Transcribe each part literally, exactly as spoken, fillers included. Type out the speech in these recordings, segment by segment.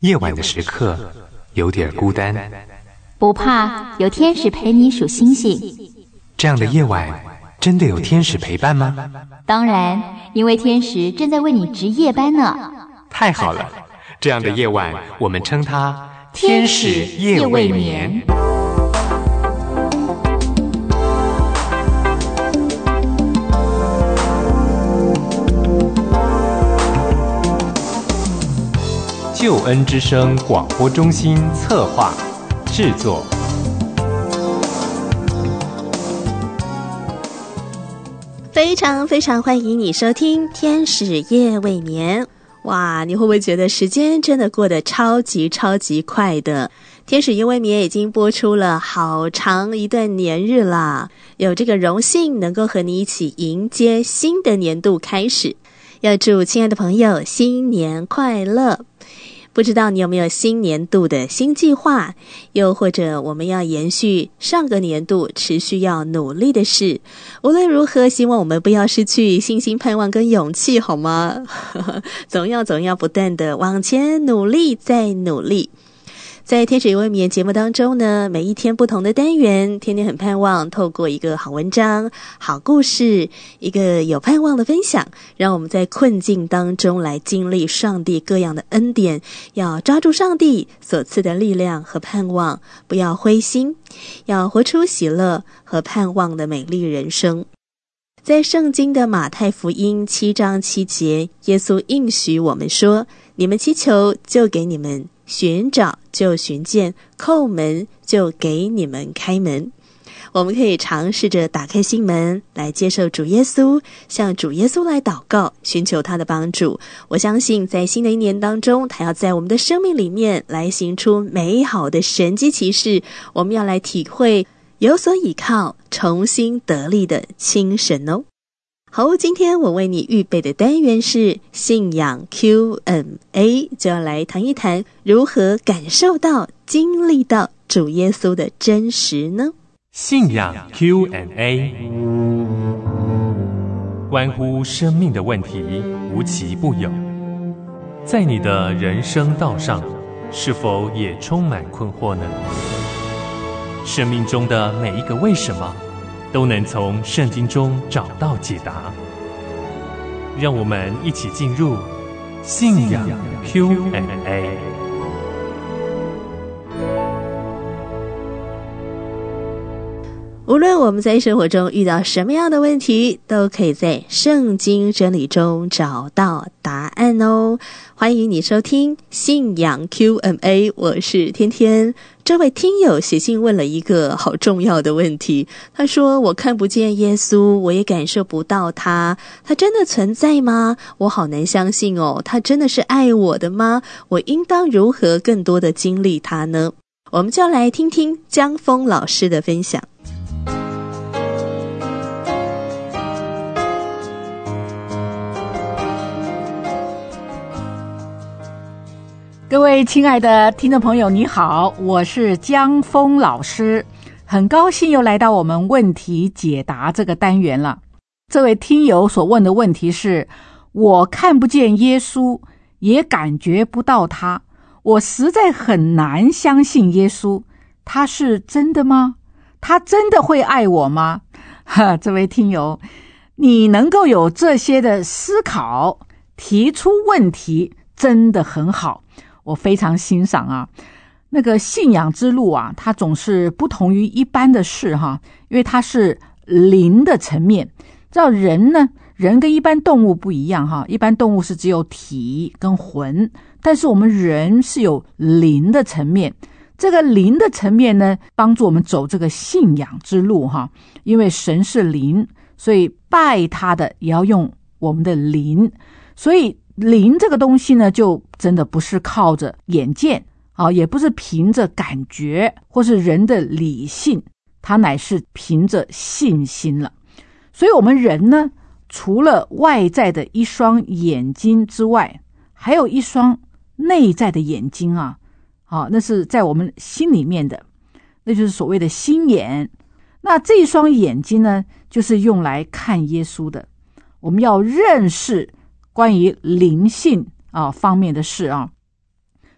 夜晚的时刻有点孤单， 不怕，有天使陪你数星星。 这样的夜晚真的有天使陪伴吗？ 当然，因为天使正在为你值夜班呢。 太好了，这样的夜晚我们称它天使夜未眠。救恩之声广播中心策划制作。 非常非常欢迎你收听天使夜未眠。哇，你会不会觉得时间真的过得超级超级快的？天使夜未眠已经播出了好长一段年日啦，有这个荣幸能够和你一起迎接新的年度开始。要祝亲爱的朋友新年快乐。不知道你有没有新年度的新计划，又或者我们要延续上个年度持续要努力的事。无论如何，希望我们不要失去信心、盼望跟勇气，好吗？总要总要不断的往前努力再努力。在天使夜未眠节目当中呢，每一天不同的单元，天天很盼望透过一个好文章、好故事，一个有盼望的分享，让我们在困境当中来经历上帝各样的恩典，要抓住上帝所赐的力量和盼望，不要灰心，要活出喜乐和盼望的美丽人生。在圣经的马太福音七章七节，耶稣应许我们说，你们祈求就给你们，寻找就寻见，叩门就给你们开门。我们可以尝试着打开心门来接受主耶稣，向主耶稣来祷告，寻求他的帮助。我相信在新的一年当中，他要在我们的生命里面来行出美好的神迹奇事。我们要来体会有所倚靠，重新得力的亲神哦。好，今天我为你预备的单元是信仰 Q and A， 就要来谈一谈如何感受到、经历到主耶稣的真实呢？ 信仰 Q and A， 关乎生命的问题无奇不有。在你的人生道上，是否也充满困惑呢？生命中的每一个为什么都能从圣经中找到解答。让我们一起进入信仰 Q and A。 无论我们在生活中遇到什么样的问题，都可以在圣经真理中找到答案哦。欢迎你收听信仰 Q and A， 我是天天。这位听友写信问了一个好重要的问题，他说，我看不见耶稣，我也感受不到他，他真的存在吗？我好难相信哦，他真的是爱我的吗？我应当如何更多的经历他呢？我们就来听听江峰老师的分享。 各位亲爱的听众朋友，你好，我是江峰老师，很高兴又来到我们问题解答这个单元了。这位听友所问的问题是，我看不见耶稣，也感觉不到他，我实在很难相信耶稣，他是真的吗？他真的会爱我吗？哈，这位听友，你能够有这些的思考，提出问题，真的很好，我非常欣赏啊。那个信仰之路啊，它总是不同于一般的事哈，因为它是灵的层面。知道人呢，人跟一般动物不一样哈，一般动物是只有体跟魂，但是我们人是有灵的层面。这个灵的层面呢，帮助我们走这个信仰之路哈，因为神是灵，所以拜他的也要用我们的灵，所以灵这个东西呢，就真的不是靠着眼见啊，也不是凭着感觉或是人的理性，它乃是凭着信心了。所以我们人呢，除了外在的一双眼睛之外，还有一双内在的眼睛啊，啊，那是在我们心里面的，那就是所谓的心眼。那这一双眼睛呢，就是用来看耶稣的。我们要认识关于灵性啊方面的事啊，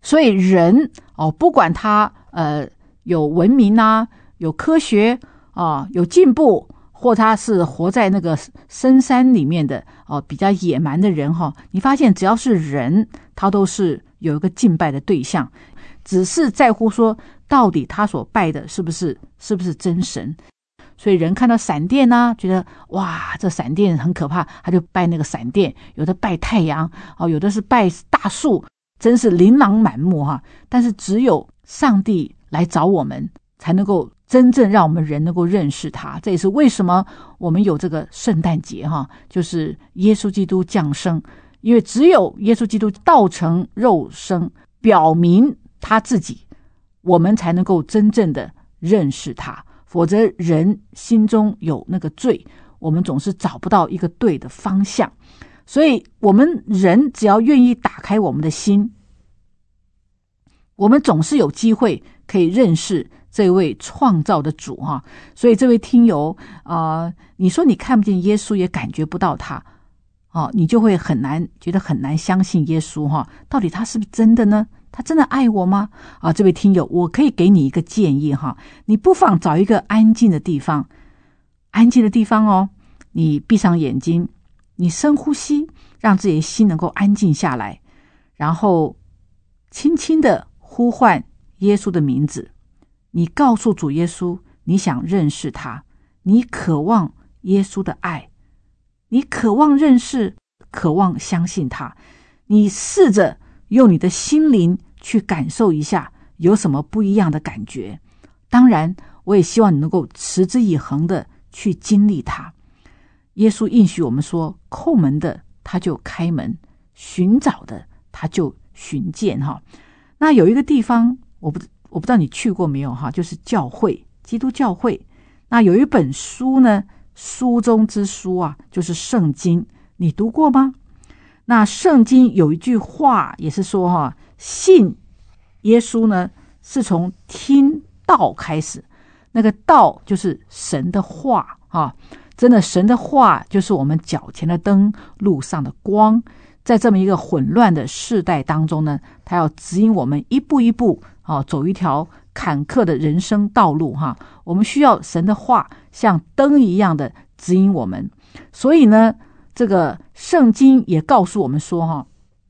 所以人哦，不管他呃有文明啊，有科学啊，有进步，或他是活在那个深山里面的哦，比较野蛮的人哈、哦，你发现只要是人，他都是有一个敬拜的对象，只是在乎说到底他所拜的是不是是不是真神。所以人看到闪电啊，觉得哇，这闪电很可怕，他就拜那个闪电。有的拜太阳哦，有的是拜大树，真是琳琅满目哈。但是只有上帝来找我们，才能够真正让我们人能够认识他。这也是为什么我们有这个圣诞节哈，就是耶稣基督降生。因为只有耶稣基督道成肉身，表明他自己，我们才能够真正的认识他。否则人心中有那个罪，我们总是找不到一个对的方向。所以我们人只要愿意打开我们的心，我们总是有机会可以认识这位创造的主哈。所以这位听友啊、呃，你说你看不见耶稣，也感觉不到他哦，你就会很难觉得很难相信耶稣哈。到底他是不是真的呢？他真的爱我吗？啊，这位听友，我可以给你一个建议哈，你不妨找一个安静的地方，安静的地方哦，你闭上眼睛，你深呼吸，让自己的心能够安静下来，然后轻轻的呼唤耶稣的名字，你告诉主耶稣，你想认识他，你渴望耶稣的爱，你渴望认识，渴望相信他，你试着用你的心灵去感受一下有什么不一样的感觉。当然我也希望你能够持之以恒的去经历它。耶稣应许我们说，叩门的他就开门，寻找的他就寻见哈。那有一个地方我不我不知道你去过没有哈，就是教会，基督教会。那有一本书呢，书中之书啊，就是圣经，你读过吗？那圣经有一句话也是说哈，信耶稣呢是从听道开始，那个道就是神的话啊，真的神的话就是我们脚前的灯，路上的光。在这么一个混乱的世代当中呢，他要指引我们一步一步啊，走一条坎坷的人生道路哈。我们需要神的话像灯一样的指引我们。所以呢，这个圣经也告诉我们说哈，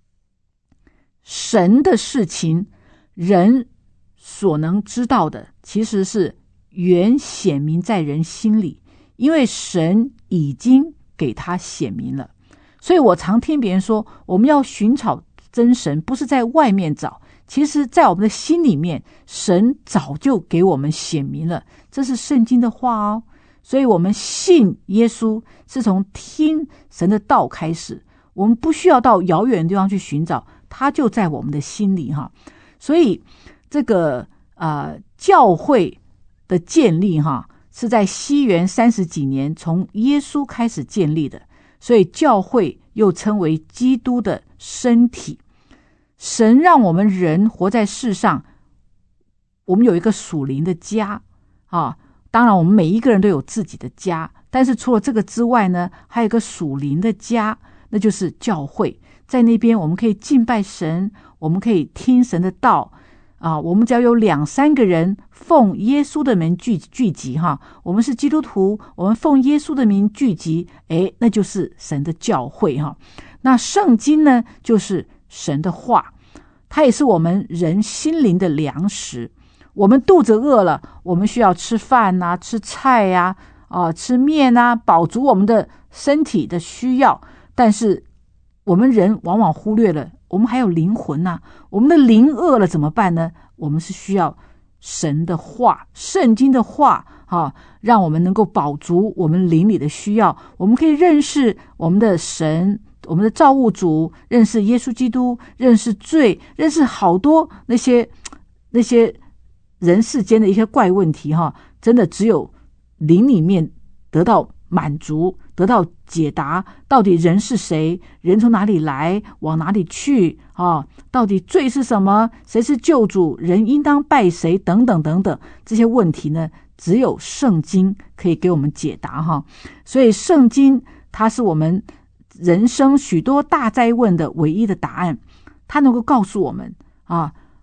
神的事情人所能知道的其实是原显明在人心里，因为神已经给他显明了。所以我常听别人说，我们要寻找真神不是在外面找，其实在我们的心里面，神早就给我们显明了，这是圣经的话哦。所以我们信耶稣是从听神的道开始，我们不需要到遥远的地方去寻找，他就在我们的心里哈。所以这个呃教会的建立哈，是在西元三十几年从耶稣开始建立的，所以教会又称为基督的身体。神让我们人活在世上，我们有一个属灵的家啊。当然我们每一个人都有自己的家，但是除了这个之外呢，还有一个属灵的家，那就是教会。在那边我们可以敬拜神，我们可以听神的道啊。我们只要有两三个人奉耶稣的名聚聚集哈，我们是基督徒，我们奉耶稣的名聚集，诶，那就是神的教会哈。那圣经呢，就是神的话，它也是我们人心灵的粮食。我们肚子饿了，我们需要吃饭啊，吃菜啊，啊，吃面啊，饱足我们的身体的需要。但是我们人往往忽略了，我们还有灵魂啊，我们的灵饿了怎么办呢？我们是需要神的话，圣经的话啊，让我们能够饱足我们灵里的需要。我们可以认识我们的神，我们的造物主，认识耶稣基督，认识罪，认识好多那些那些人世间的一些怪问题哈，真的只有灵里面得到满足，得到解答。到底人是谁？人从哪里来？往哪里去？啊，到底罪是什么？谁是救主？人应当拜谁？等等等等，这些问题呢，只有圣经可以给我们解答哈。所以圣经它是我们人生许多大灾问的唯一的答案，它能够告诉我们啊，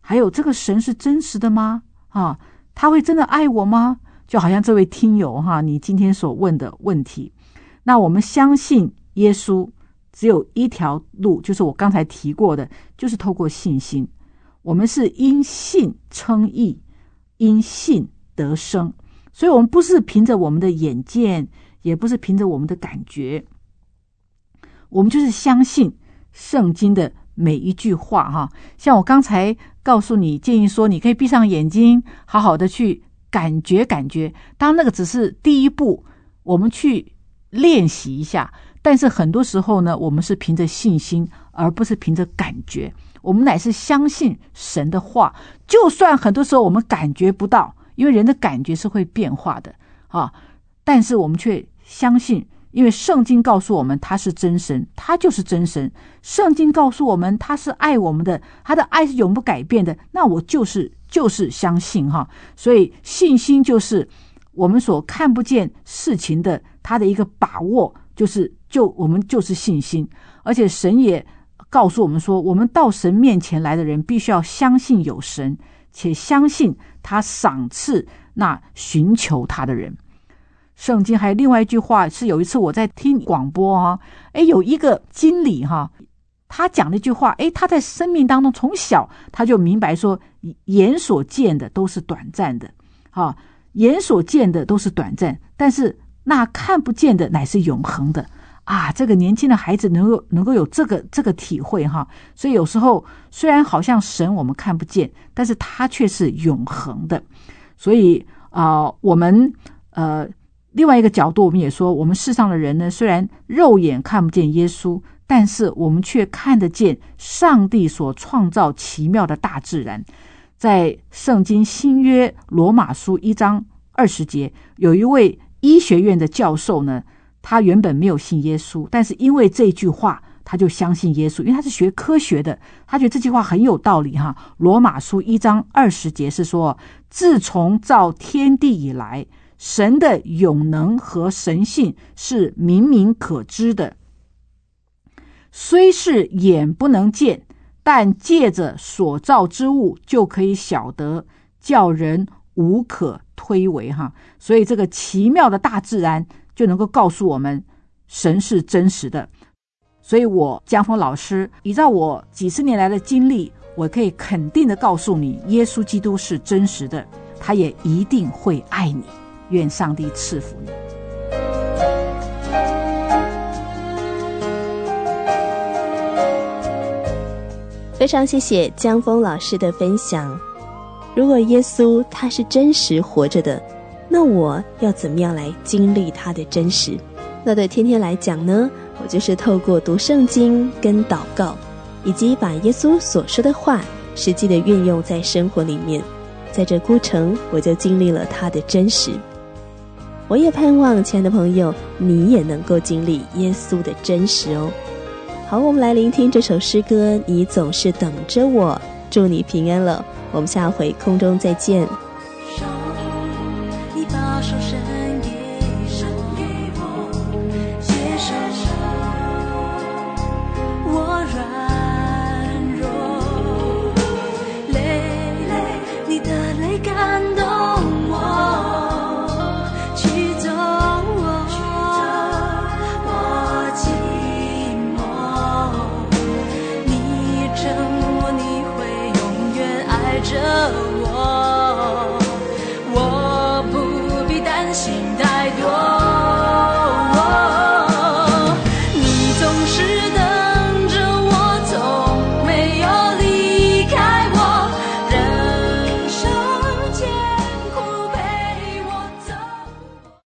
还有这个神是真实的吗？啊，他会真的爱我吗？就好像这位听友哈，你今天所问的问题，那我们相信耶稣只有一条路，就是我刚才提过的，就是透过信心。我们是因信称义，因信得生，所以我们不是凭着我们的眼见，也不是凭着我们的感觉，我们就是相信圣经的每一句话哈。像我刚才告诉你，建议说你可以闭上眼睛，好好的去感觉感觉，当然那个只是第一步，我们去练习一下。但是很多时候呢，我们是凭着信心，而不是凭着感觉。我们乃是相信神的话，就算很多时候我们感觉不到，因为人的感觉是会变化的啊，但是我们却相信，因为圣经告诉我们他是真神，他就是真神。圣经告诉我们他是爱我们的，他的爱是永不改变的，那我就是就是相信哈。所以信心就是我们所看不见事情的他的一个把握，就是就我们就是信心。而且神也告诉我们说，我们到神面前来的人必须要相信有神，且相信他赏赐那寻求他的人。圣经还有另外一句话，是有一次我在听广播啊，诶有一个经理哈，他讲了一句话，诶他在生命当中从小他就明白说，眼所见的都是短暂的啊，眼所见的都是短暂，但是那看不见的乃是永恒的啊。这个年轻的孩子能够能够有这个这个体会哈。所以有时候虽然好像神我们看不见，但是他却是永恒的。所以啊、呃，我们呃另外一个角度，我们也说，我们世上的人呢，虽然肉眼看不见耶稣，但是我们却看得见上帝所创造奇妙的大自然。在圣经新约罗马书一章二十节，有一位医学院的教授呢，他原本没有信耶稣，但是因为这句话他就相信耶稣，因为他是学科学的，他觉得这句话很有道理哈。罗马书一章二十节是说，自从造天地以来，神的永能和神性是明明可知的，虽是眼不能见，但借着所造之物就可以晓得，叫人无可推诿哈。所以这个奇妙的大自然就能够告诉我们，神是真实的。所以我江峰老师依照我几十年来的经历，我可以肯定的告诉你，耶稣基督是真实的，他也一定会爱你。愿上帝赐福你。 非常谢谢江峰老师的分享。如果耶稣他是真实活着的，那我要怎么样来经历他的真实？那对天天来讲呢，我就是透过读圣经跟祷告，以及把耶稣所说的话实际的运用在生活里面，在这过程我就经历了他的真实。我也盼望亲爱的朋友，你也能够经历耶稣的真实哦。好，我们来聆听这首诗歌，你总是等着我，祝你平安了。我们下回空中再见。 手，你把手伸给我，接受我软弱，泪，你的泪感动我，驱走我寂寞，你沉默，你会永远爱着我，我不必担心太多，你总是的